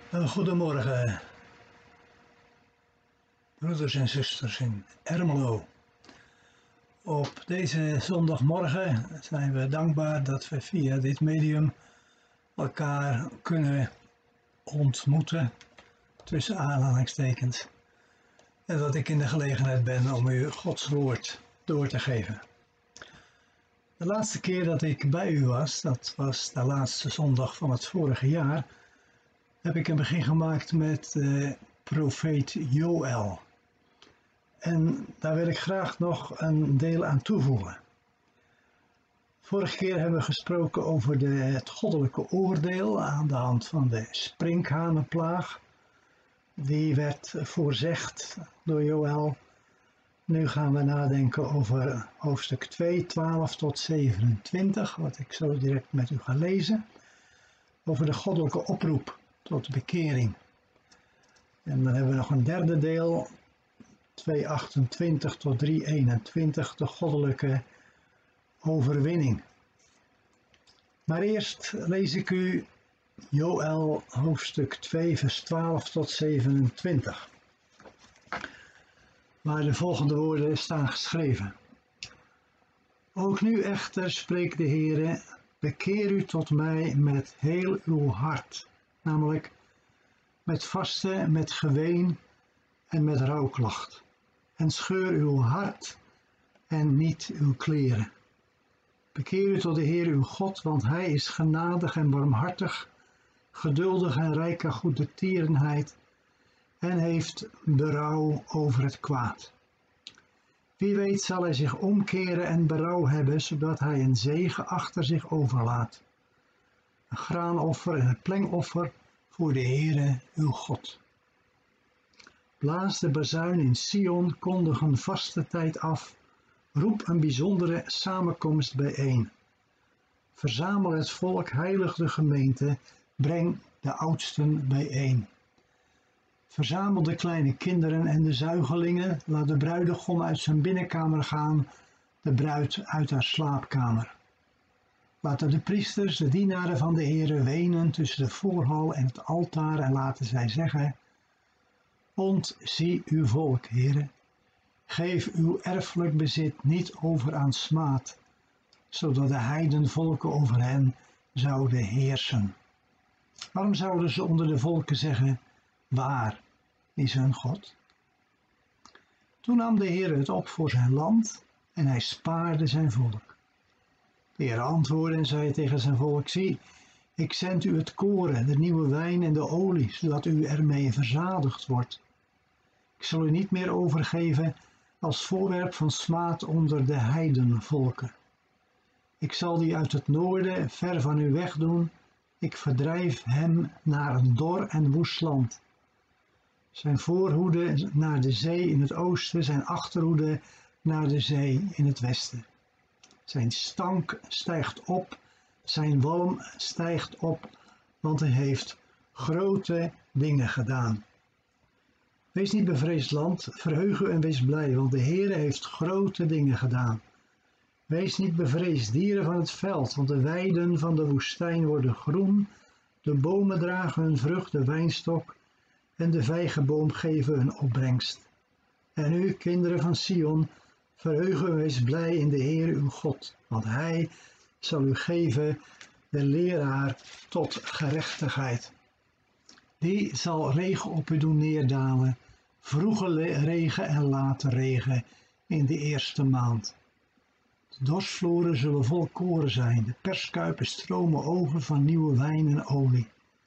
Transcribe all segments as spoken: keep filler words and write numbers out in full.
Uh, goedemorgen, broeders en zusters in Ermelo. Op deze zondagmorgen zijn we dankbaar dat we via dit medium elkaar kunnen ontmoeten, tussen aanhalingstekens, en dat ik in de gelegenheid ben om u Gods woord door te geven. De laatste keer dat ik bij u was, dat was de laatste zondag van het vorige jaar, heb ik een begin gemaakt met de profeet Joël. En daar wil ik graag nog een deel aan toevoegen. Vorige keer hebben we gesproken over de, het goddelijke oordeel aan de hand van de sprinkhanenplaag. Die werd voorzegd door Joël. Nu gaan we nadenken over hoofdstuk twee, twaalf tot zevenentwintig, wat ik zo direct met u ga lezen. Over de goddelijke oproep tot bekering. En dan hebben we nog een derde deel, twee achtentwintig tot drie eenentwintig, de goddelijke overwinning. Maar eerst lees ik u Joël hoofdstuk twee vers twaalf tot zevenentwintig. Waar de volgende woorden staan geschreven. Ook nu echter spreekt de Heere, bekeer u tot mij met heel uw hart, namelijk met vasten, met geween en met rouwklacht. En scheur uw hart en niet uw kleren. Bekeer u tot de Heer uw God, want hij is genadig en barmhartig, geduldig en rijk aan goede tierenheid en heeft berouw over het kwaad. Wie weet zal hij zich omkeren en berouw hebben, zodat hij een zegen achter zich overlaat. Een graanoffer en een plengoffer voor de Heere uw God. Blaas de bazuin in Sion, kondig een vaste tijd af, roep een bijzondere samenkomst bijeen. Verzamel het volk, heilig de gemeente, breng de oudsten bijeen. Verzamel de kleine kinderen en de zuigelingen, laat de bruidegom uit zijn binnenkamer gaan, de bruid uit haar slaapkamer. Laten de priesters, de dienaren van de Heere, wenen tussen de voorhal en het altaar en laten zij zeggen, ontzie uw volk, Heere, geef uw erfelijk bezit niet over aan smaad, zodat de heidenvolken over hen zouden heersen. Waarom zouden ze onder de volken zeggen, waar is hun God? Toen nam de Heer het op voor zijn land en hij spaarde zijn volk. De Heer antwoordde en zei tegen zijn volk, zie, ik zend u het koren, de nieuwe wijn en de olie, zodat u ermee verzadigd wordt. Ik zal u niet meer overgeven als voorwerp van smaad onder de heidenvolken. Ik zal die uit het noorden ver van u wegdoen. Ik verdrijf hem naar een dor en woest land. Zijn voorhoede naar de zee in het oosten, zijn achterhoede naar de zee in het westen. Zijn stank stijgt op, zijn walm stijgt op, want hij heeft grote dingen gedaan. Wees niet bevreesd land, verheug u en wees blij, want de Heere heeft grote dingen gedaan. Wees niet bevreesd, dieren van het veld, want de weiden van de woestijn worden groen, de bomen dragen hun vrucht, de wijnstok en de vijgenboom geven hun opbrengst. En u, kinderen van Sion, verheug u en wees blij in de Heer uw God, want hij zal u geven de leraar tot gerechtigheid. Die zal regen op u doen neerdalen, vroege regen en late regen in de eerste maand. De dorsvloeren zullen vol koren zijn, de perskuipen stromen over van nieuwe wijn en olie.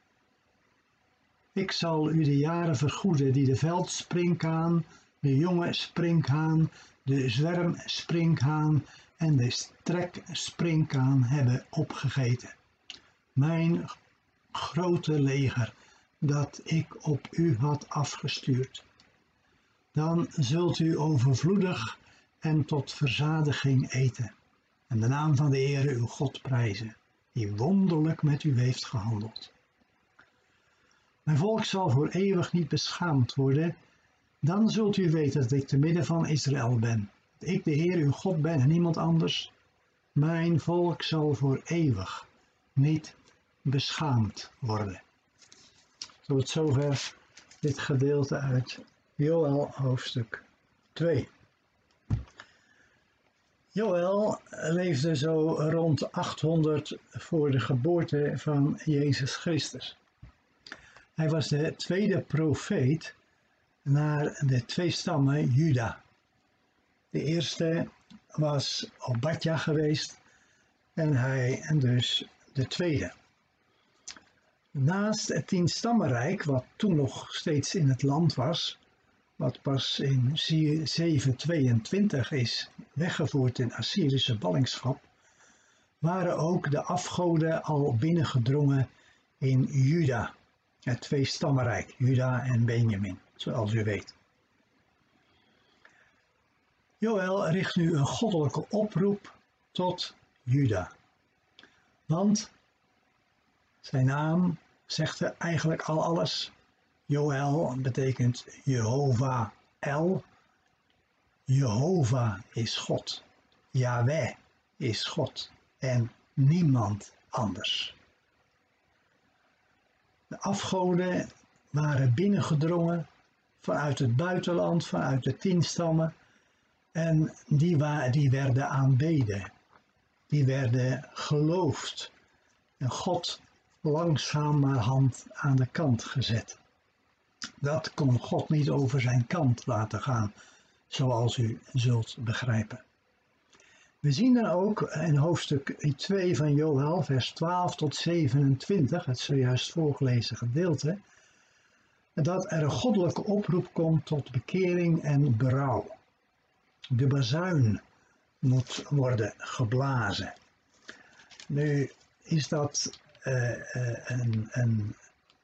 Ik zal u de jaren vergoeden die de veldsprinkhaan, de jonge sprinkhaan, de zwermsprinkhaan en de streksprinkhaan hebben opgegeten. Mijn grote leger dat ik op u had afgestuurd. Dan zult u overvloedig en tot verzadiging eten en de naam van de Heere uw God prijzen, die wonderlijk met u heeft gehandeld. Mijn volk zal voor eeuwig niet beschaamd worden, dan zult u weten dat ik te midden van Israël ben, dat ik de Heer uw God ben en niemand anders. Mijn volk zal voor eeuwig niet beschaamd worden. Tot zover dit gedeelte uit Joël hoofdstuk twee. Joël leefde zo rond achthonderd voor de geboorte van Jezus Christus. Hij was de tweede profeet naar de twee stammen Juda. De eerste was Obadja geweest en hij dus de tweede. Naast het tienstammenrijk, wat toen nog steeds in het land was, wat pas in zevenhonderdtweeëntwintig is weggevoerd in Assyrische ballingschap, waren ook de afgoden al binnengedrongen in Juda, het tweestammenrijk, Juda en Benjamin, zoals u weet. Joël richt nu een goddelijke oproep tot Juda, want zijn naam zegt er eigenlijk al alles. Joël betekent Jehovah El. Jehovah is God. Yahweh is God en niemand anders. De afgoden waren binnengedrongen vanuit het buitenland, vanuit de tien stammen. En die, wa- die werden aanbeden. Die werden geloofd. En God langzamerhand aan de kant gezet. Dat kon God niet over zijn kant laten gaan, zoals u zult begrijpen. We zien dan ook in hoofdstuk twee van Joël, vers twaalf tot zevenentwintig, het zojuist voorgelezen gedeelte, dat er een goddelijke oproep komt tot bekering en berouw. De bazuin moet worden geblazen. Nu is dat uh, uh, een, een,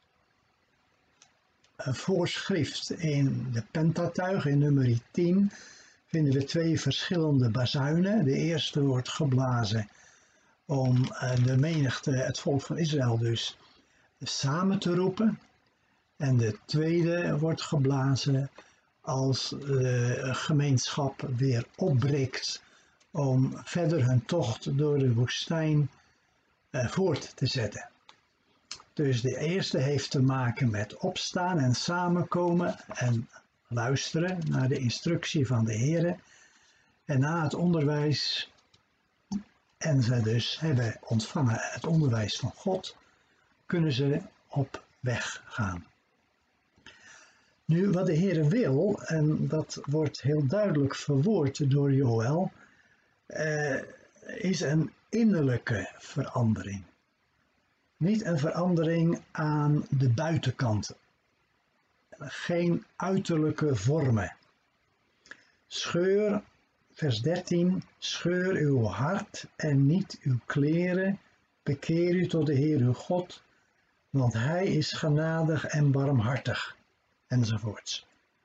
een voorschrift in de Pentatuig, in nummer tien, vinden we twee verschillende bazuinen. De eerste wordt geblazen om uh, de menigte, het volk van Israël dus, samen te roepen. En de tweede wordt geblazen als de gemeenschap weer opbreekt om verder hun tocht door de woestijn uh, voort te zetten. Dus de eerste heeft te maken met opstaan en samenkomen en luisteren naar de instructie van de Heere. En na het onderwijs, en ze dus hebben ontvangen het onderwijs van God, kunnen ze op weg gaan. Nu, wat de Heere wil, en dat wordt heel duidelijk verwoord door Joël, uh, is een innerlijke verandering. Niet een verandering aan de buitenkant. Geen uiterlijke vormen. Scheur, vers dertien, scheur uw hart en niet uw kleren, bekeer u tot de Heer uw God, want Hij is genadig en barmhartig, enzovoorts.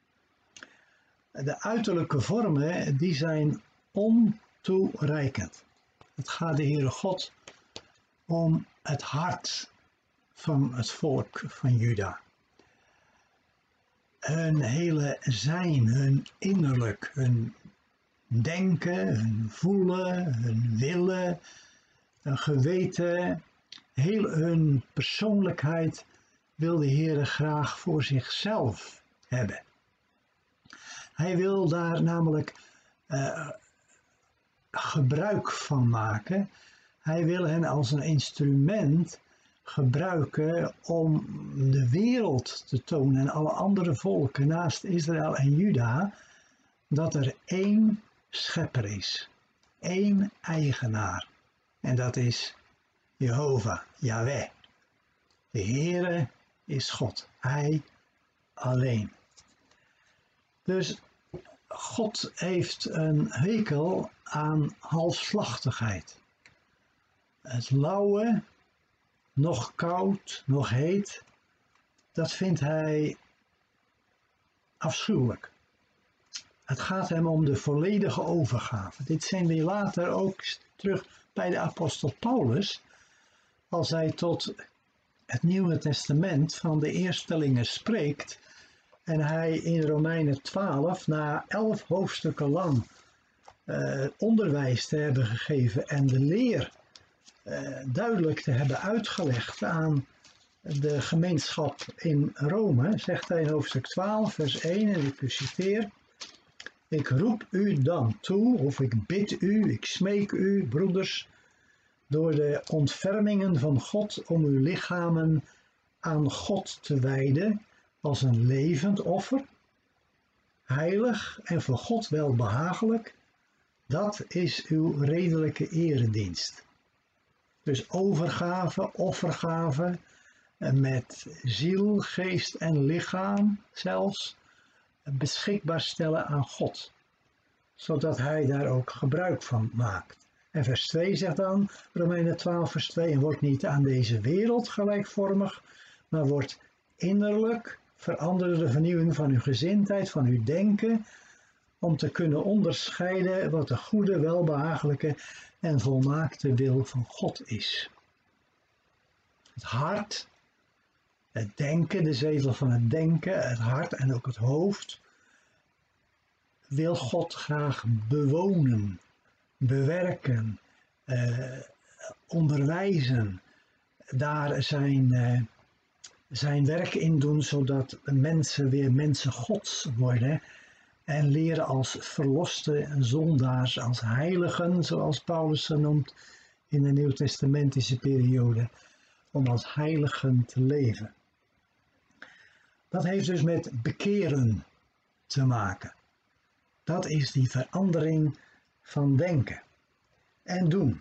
De uiterlijke vormen, die zijn ontoereikend. Het gaat de Heere God om het hart van het volk van Juda. Hun hele zijn, hun innerlijk, hun denken, hun voelen, hun willen, hun geweten, heel hun persoonlijkheid wil de Heere graag voor zichzelf hebben. Hij wil daar namelijk uh, gebruik van maken. Hij wil hen als een instrument gebruiken om de wereld te tonen en alle andere volken naast Israël en Juda dat er één schepper is, één eigenaar. En dat is Jehovah, Yahweh. De Heere is God, Hij alleen. Dus God heeft een hekel aan halfslachtigheid. Het lauwe, nog koud, nog heet, dat vindt hij afschuwelijk. Het gaat hem om de volledige overgave. Dit zien we later ook terug bij de apostel Paulus, als hij tot het Nieuwe Testament van de eerstelingen spreekt en hij in Romeinen twaalf, na elf hoofdstukken lang uh, onderwijs te hebben gegeven en de leer uh, duidelijk te hebben uitgelegd aan de gemeenschap in Rome, zegt hij in hoofdstuk twaalf, vers één, en ik citeer: ik roep u dan toe, of ik bid u, ik smeek u, broeders, door de ontfermingen van God, om uw lichamen aan God te wijden als een levend offer, heilig en voor God welbehagelijk. Dat is uw redelijke eredienst. Dus overgave, offergave, met ziel, geest en lichaam zelfs, beschikbaar stellen aan God, zodat hij daar ook gebruik van maakt. En vers twee zegt dan, Romeinen twaalf vers twee, en wordt niet aan deze wereld gelijkvormig, maar wordt innerlijk veranderd door de vernieuwing van uw gezindheid, van uw denken, om te kunnen onderscheiden wat de goede, welbehagelijke en volmaakte wil van God is. Het hart, het denken, de zetel van het denken, het hart en ook het hoofd, wil God graag bewonen, bewerken, eh, onderwijzen, daar zijn, eh, zijn werk in doen, zodat mensen weer mensen Gods worden en leren als verloste zondaars, als heiligen, zoals Paulus ze noemt in de Nieuwtestamentische periode, om als heiligen te leven. Dat heeft dus met bekeren te maken. Dat is die verandering van denken en doen.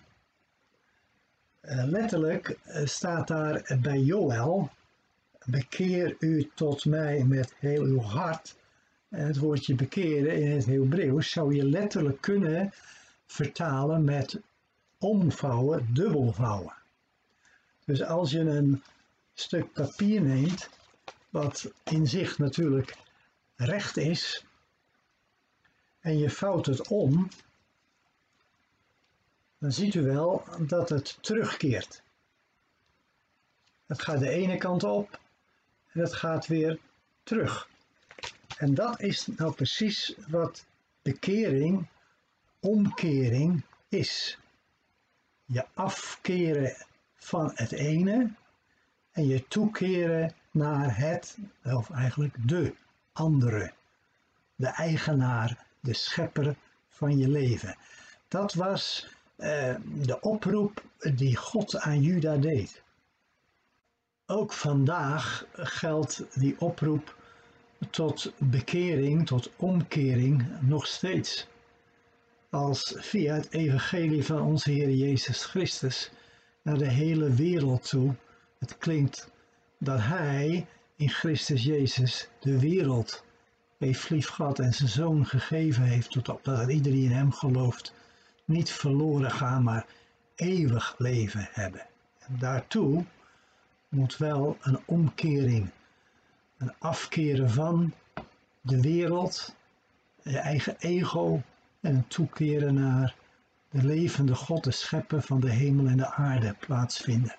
Uh, letterlijk uh, staat daar bij Joël: bekeer u tot mij met heel uw hart. En het woordje bekeren in het Hebreeuws zou je letterlijk kunnen vertalen met omvouwen, dubbelvouwen. Dus als je een stuk papier neemt, wat in zich natuurlijk recht is, en je vouwt het om, dan ziet u wel dat het terugkeert. Het gaat de ene kant op en het gaat weer terug. En dat is nou precies wat bekering, omkering is. Je afkeren van het ene en je toekeren naar het, of eigenlijk de andere. De eigenaar, de schepper van je leven. Dat was uh, de oproep die God aan Juda deed. Ook vandaag geldt die oproep tot bekering, tot omkering nog steeds. Als via het evangelie van onze Heer Jezus Christus naar de hele wereld toe het klinkt dat Hij in Christus Jezus de wereld heeft lief gehad en zijn Zoon gegeven heeft, totdat dat iedereen die in hem gelooft niet verloren gaan, maar eeuwig leven hebben. En daartoe moet wel een omkering, een afkeren van de wereld, je eigen ego en een toekeren naar de levende God, de schepper van de hemel en de aarde plaatsvinden.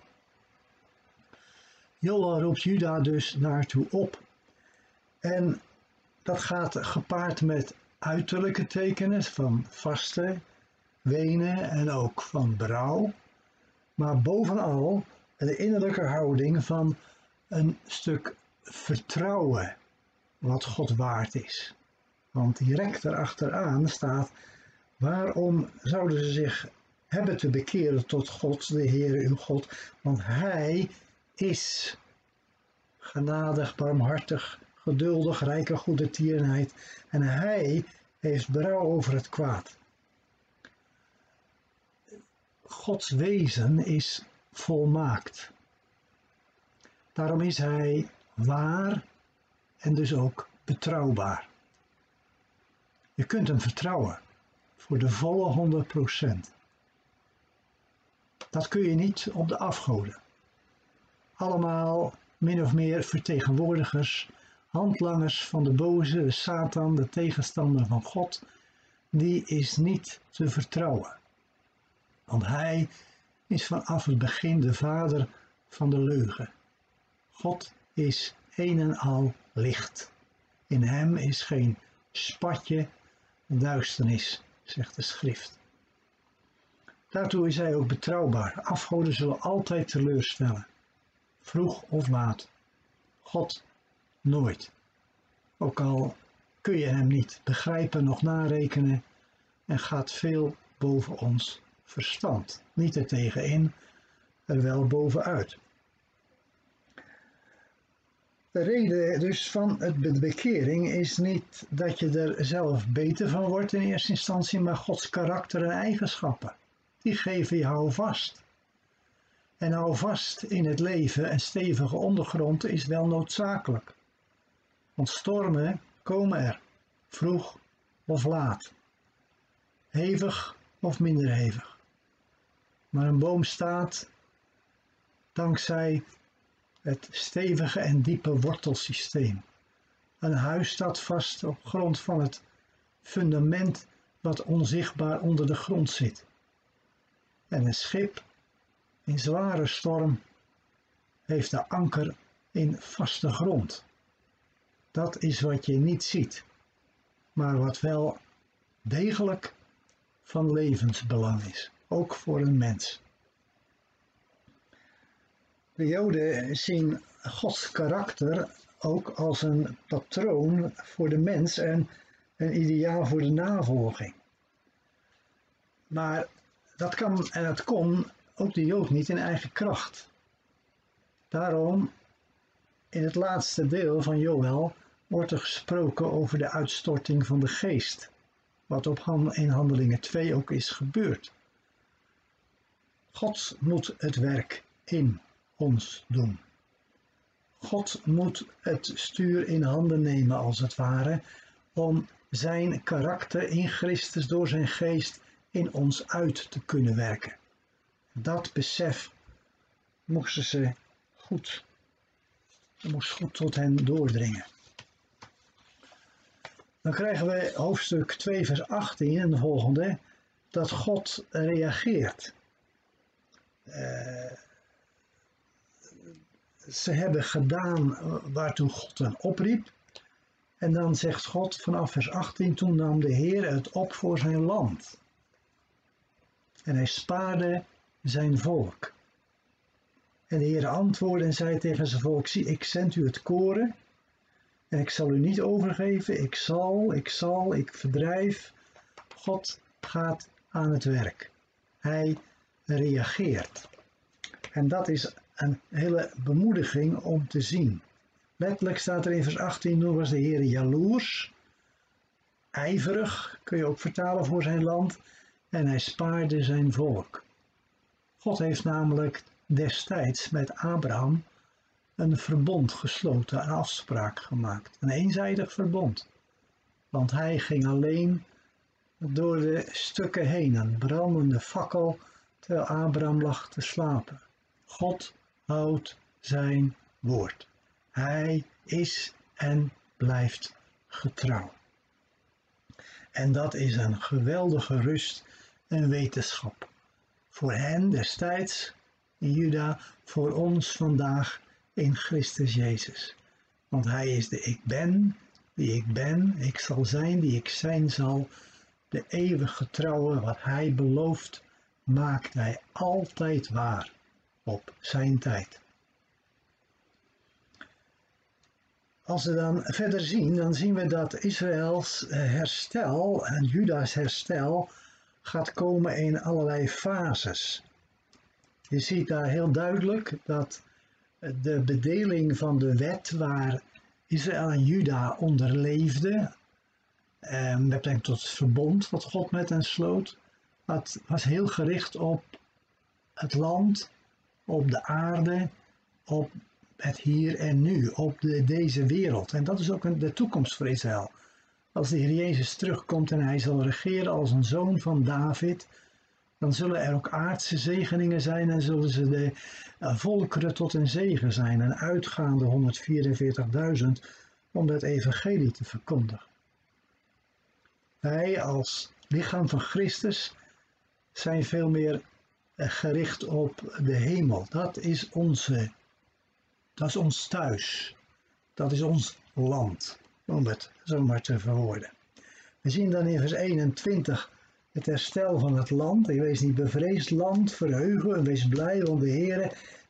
Joël roept Juda dus daartoe op. En dat gaat gepaard met uiterlijke tekenen van vasten, wenen en ook van berouw. Maar bovenal de innerlijke houding van een stuk vertrouwen wat God waard is. Want direct erachteraan staat: waarom zouden ze zich hebben te bekeren tot God, de Heere uw God? Want Hij is genadig, barmhartig, geduldig, rijk aan goede tierenheid. En Hij heeft berouw over het kwaad. Gods wezen is volmaakt. Daarom is Hij waar en dus ook betrouwbaar. Je kunt hem vertrouwen voor de volle honderd procent. Dat kun je niet op de afgoden. Allemaal min of meer vertegenwoordigers, handlangers van de boze, de Satan, de tegenstander van God. Die is niet te vertrouwen. Want hij is vanaf het begin de vader van de leugen. God is een en al licht. In hem is geen spatje duisternis, zegt de schrift. Daartoe is hij ook betrouwbaar. Afgoden zullen altijd teleurstellen. vroeg of laat. God nooit. Ook al kun je hem niet begrijpen nog narekenen en gaat veel boven ons verstand. Niet er tegenin, er wel bovenuit. De reden dus van de bekering is niet dat je er zelf beter van wordt in eerste instantie, maar Gods karakter en eigenschappen. Die geven je houvast. En houvast in het leven en stevige ondergrond is wel noodzakelijk. Want stormen komen er, vroeg of laat. Hevig of minder hevig. Maar een boom staat dankzij het stevige en diepe wortelsysteem. Een huis staat vast op grond van het fundament wat onzichtbaar onder de grond zit. En een schip in zware storm heeft de anker in vaste grond. Dat is wat je niet ziet, maar wat wel degelijk van levensbelang is, ook voor een mens. De Joden zien Gods karakter ook als een patroon voor de mens en een ideaal voor de navolging. Maar dat kan en dat kon ook de Jood niet in eigen kracht. Daarom, in het laatste deel van Joël wordt er gesproken over de uitstorting van de geest, wat op in Handelingen twee ook is gebeurd. God moet het werk in ons doen. God moet het stuur in handen nemen als het ware, om zijn karakter in Christus door zijn geest in ons uit te kunnen werken. Dat besef moesten ze goed, moest goed tot hen doordringen. Dan krijgen we hoofdstuk twee vers achttien en de volgende, dat God reageert. Uh, ze hebben gedaan waartoe God hen opriep. En dan zegt God vanaf vers achttien, toen nam de Heer het op voor zijn land. En hij spaarde zijn volk. En de Heer antwoordde en zei tegen zijn volk, zie, ik zend u het koren. En ik zal u niet overgeven, ik zal, ik zal, ik verdrijf. God gaat aan het werk. Hij reageert. En dat is een hele bemoediging om te zien. Letterlijk staat er in vers achttien, toen was de Heer jaloers, ijverig, kun je ook vertalen voor zijn land, en hij spaarde zijn volk. God heeft namelijk destijds met Abraham een verbond gesloten, een afspraak gemaakt. Een eenzijdig verbond. Want hij ging alleen door de stukken heen, een brandende fakkel, terwijl Abraham lag te slapen. God houdt zijn woord. Hij is en blijft getrouw. En dat is een geweldige rust en wetenschap. Voor hen destijds in Juda, voor ons vandaag in Christus Jezus. Want hij is de ik ben, die ik ben, ik zal zijn, die ik zijn zal. De eeuwig getrouwe, wat hij belooft, maakt hij altijd waar op zijn tijd. Als we dan verder zien, dan zien we dat Israëls herstel en Juda's herstel gaat komen in allerlei fases. Je ziet daar heel duidelijk dat de bedeling van de wet waar Israël en Juda onder leefden, eh, met betrekking tot het verbond wat God met hen sloot, dat was heel gericht op het land, op de aarde, op het hier en nu, op de, deze wereld. En dat is ook een, de toekomst voor Israël. Als de Heer Jezus terugkomt en hij zal regeren als een zoon van David, dan zullen er ook aardse zegeningen zijn en zullen ze de uh, volkeren tot een zegen zijn. En uitgaande honderdvierenveertigduizend om dat evangelie te verkondigen. Wij als lichaam van Christus zijn veel meer uh, gericht op de hemel. Dat is onze, dat is ons thuis. Dat is ons land, om het zo maar te verwoorden. We zien dan in vers eenentwintig het herstel van het land. En wees niet bevreesd, land, verheugen en wees blij, want de Heere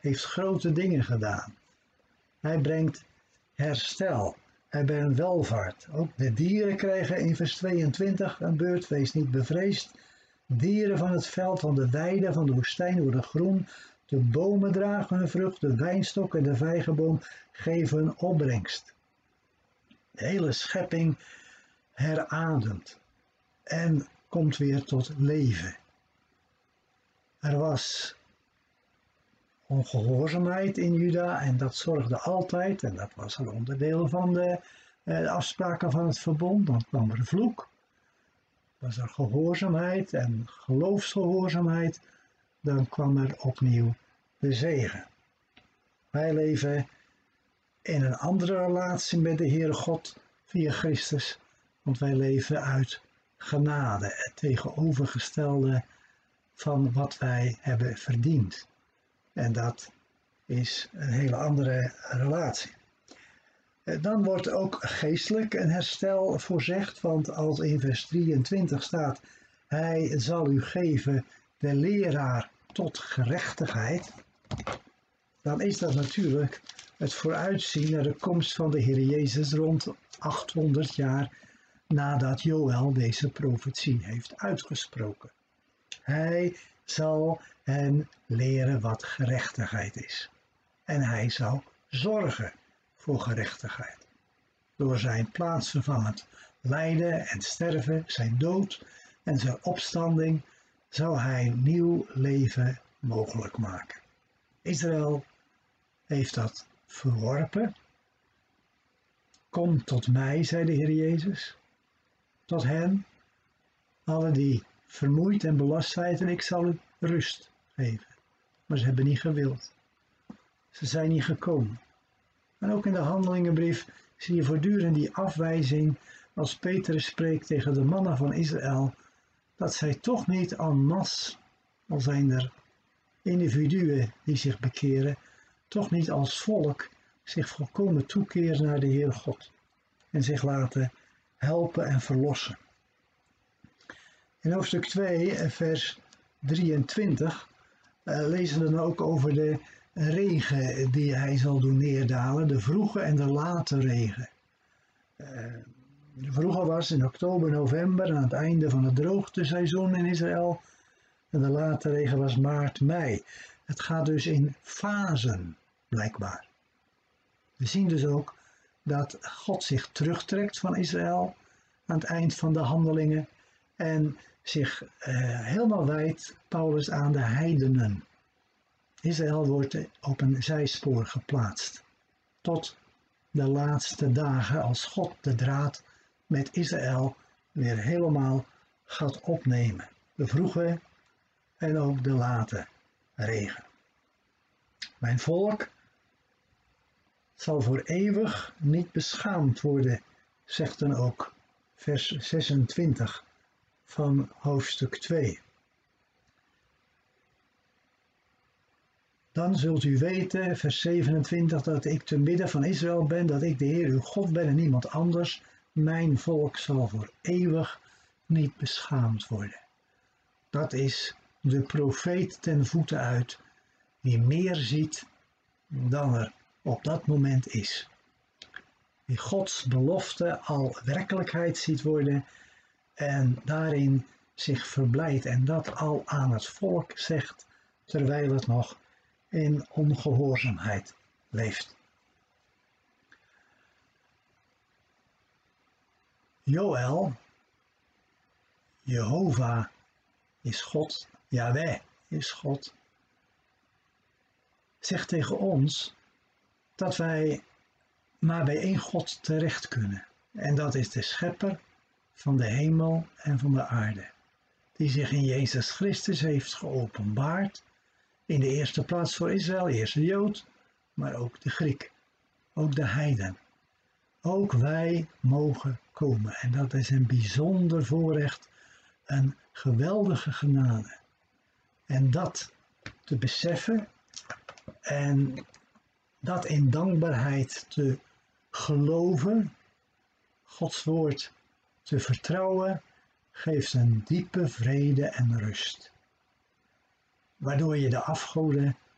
heeft grote dingen gedaan. Hij brengt herstel. Hij brengt welvaart. Ook de dieren krijgen in vers tweeëntwintig een beurt. Wees niet bevreesd. Dieren van het veld, van de weide, van de woestijn worden groen. De bomen dragen hun vrucht. De wijnstok en de vijgenboom geven hun opbrengst. De hele schepping herademt en komt weer tot leven. Er was ongehoorzaamheid in Juda en dat zorgde altijd, en dat was een onderdeel van de, de afspraken van het verbond, dan kwam er vloek. Was er gehoorzaamheid en geloofsgehoorzaamheid, dan kwam er opnieuw de zegen. Wij leven in een andere relatie met de Heere God via Christus, want wij leven uit genade, het tegenovergestelde van wat wij hebben verdiend. En dat is een hele andere relatie. Dan wordt ook geestelijk een herstel voorzegd, want als in vers drieëntwintig staat, hij zal u geven de leraar tot gerechtigheid, dan is dat natuurlijk het vooruitzien naar de komst van de Heer Jezus rond achthonderd jaar nadat Joël deze profetie heeft uitgesproken. Hij zal hen leren wat gerechtigheid is. En hij zal zorgen voor gerechtigheid. Door zijn plaatsvervangend lijden en sterven, zijn dood en zijn opstanding, zal hij nieuw leven mogelijk maken. Israël heeft dat verworpen. Kom tot mij, zei de Heer Jezus, tot hen, alle die vermoeid en belast zijn, en ik zal u rust geven. Maar ze hebben niet gewild. Ze zijn niet gekomen. En ook in de Handelingenbrief zie je voortdurend die afwijzing als Petrus spreekt tegen de mannen van Israël, dat zij toch niet en masse, al zijn er individuen die zich bekeren, toch niet als volk zich volkomen toekeren naar de Heere God en zich laten helpen en verlossen. In hoofdstuk twee, vers drieëntwintig, uh, lezen we dan ook over de regen die hij zal doen neerdalen, de vroege en de late regen. Uh, de vroege was in oktober, november, aan het einde van het droogteseizoen in Israël. En de late regen was maart, mei. Het gaat dus in fasen, blijkbaar. We zien dus ook dat God zich terugtrekt van Israël aan het eind van de handelingen en zich uh, helemaal wijdt, Paulus, aan de heidenen. Israël wordt op een zijspoor geplaatst tot de laatste dagen als God de draad met Israël weer helemaal gaat opnemen. De vroege en ook de late regen. Mijn volk zal voor eeuwig niet beschaamd worden, zegt dan ook vers zesentwintig van hoofdstuk twee. Dan zult u weten, vers zevenentwintig, dat ik te midden van Israël ben, dat ik de Heer uw God ben en niemand anders. Mijn volk zal voor eeuwig niet beschaamd worden. Dat is de profeet ten voeten uit, die meer ziet dan er op dat moment is. Die Gods belofte al werkelijkheid ziet worden en daarin zich verblijdt en dat al aan het volk zegt, terwijl het nog in ongehoorzaamheid leeft. Joël, Jehovah is God, Yahweh is God, zegt tegen ons dat wij maar bij één God terecht kunnen. En dat is de schepper van de hemel en van de aarde, die zich in Jezus Christus heeft geopenbaard, in de eerste plaats voor Israël, eerst de Jood, maar ook de Griek, ook de heiden. Ook wij mogen komen en dat is een bijzonder voorrecht, een geweldige genade. En dat te beseffen en dat in dankbaarheid te geloven, Gods woord te vertrouwen, geeft een diepe vrede en rust. Waardoor je de afgoden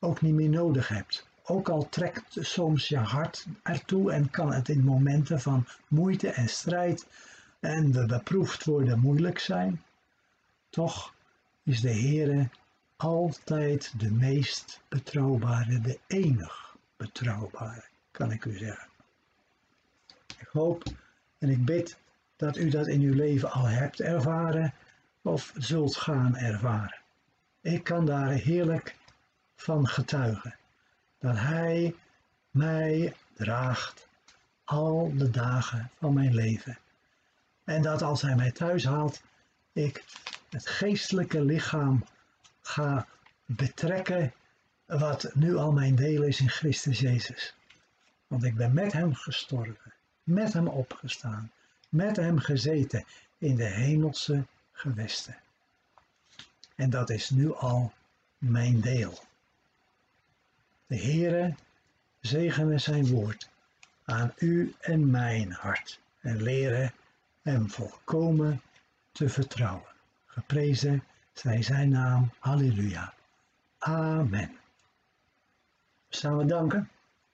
ook niet meer nodig hebt. Ook al trekt soms je hart ertoe en kan het in momenten van moeite en strijd en we beproefd worden moeilijk zijn, toch is de Heere altijd de meest betrouwbare, de enig betrouwbare, kan ik u zeggen. Ik hoop en ik bid dat u dat in uw leven al hebt ervaren of zult gaan ervaren. Ik kan daar heerlijk van getuigen, dat Hij mij draagt al de dagen van mijn leven. En dat als Hij mij thuis haalt, ik het geestelijke lichaam ga betrekken wat nu al mijn deel is in Christus Jezus. Want ik ben met Hem gestorven, met Hem opgestaan, met Hem gezeten in de hemelse gewesten. En dat is nu al mijn deel. De Heere zegene zijn woord aan u en mijn hart en leren Hem volkomen te vertrouwen. Geprezen zij zijn naam. Halleluja. Amen. Samen danken.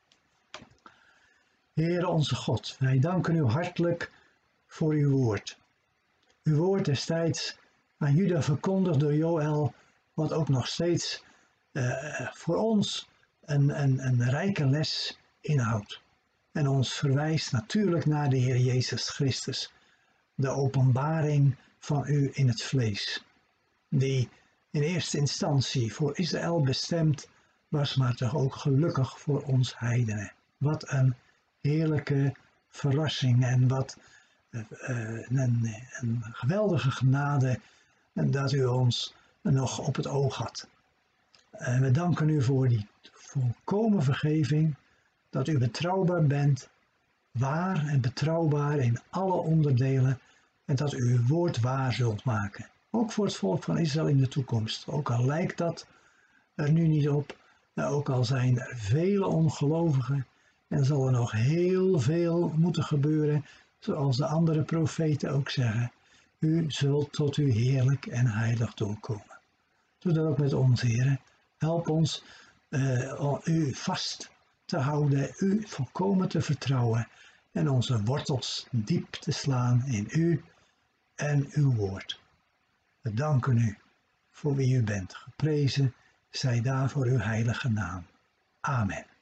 Heere onze God, wij danken u hartelijk voor uw woord. Uw woord destijds aan Juda verkondigd door Joël, wat ook nog steeds uh, voor ons een, een, een rijke les inhoudt. En ons verwijst natuurlijk naar de Heer Jezus Christus, de openbaring van u in het vlees, die in eerste instantie voor Israël bestemd was, maar toch ook gelukkig voor ons heidenen. Wat een heerlijke verrassing en wat uh, een, een geweldige genade dat u ons nog op het oog had. En we danken u voor die volkomen vergeving, dat u betrouwbaar bent, waar en betrouwbaar in alle onderdelen en dat u uw woord waar zult maken. Ook voor het volk van Israël in de toekomst. Ook al lijkt dat er nu niet op, ook al zijn er vele ongelovigen en zal er nog heel veel moeten gebeuren, zoals de andere profeten ook zeggen. U zult tot uw heerlijk en heilig doel komen. Doe dat ook met ons, Heer. Help ons uh, u vast te houden, u volkomen te vertrouwen en onze wortels diep te slaan in u en uw woord. We danken u voor wie u bent. Geprezen zij daarvoor uw heilige naam. Amen.